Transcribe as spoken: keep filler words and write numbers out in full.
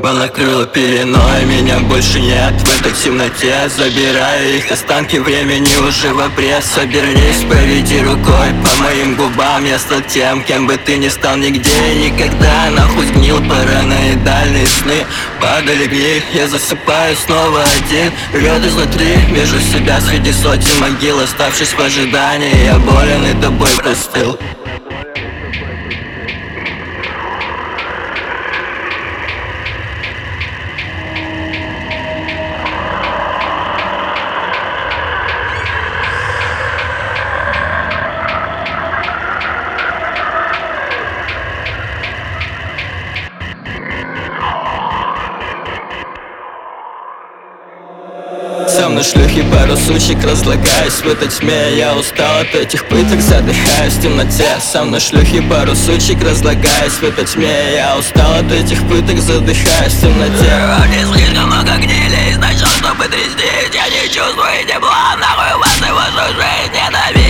Небо накрыло пеленой, меня больше нет в этой темноте. Забираю их останки, времени уже в обрез. Обернись, проведи рукой по моим губам. Я стал тем, кем бы ты ни стал нигде и никогда. Нахуй сгнил параноидальные сны, падали в них, я засыпаю снова один. Рвет изнутри, вижу себя среди сотен могил. Оставшись в ожидании, я болен и тобой простыл. Сам на шлюхе пару сучек разлагаюсь в этой тьме. Я устал от этих пыток, задыхаюсь в темноте. Сам на шлюхе пару сучек разлагаюсь в этой тьме. Я устал от этих пыток, задыхаюсь в темноте. Они слишком много гнили изначально, чтобы трястись. Я не чувствую тепла, нахуй вас его жизнь ненавижу.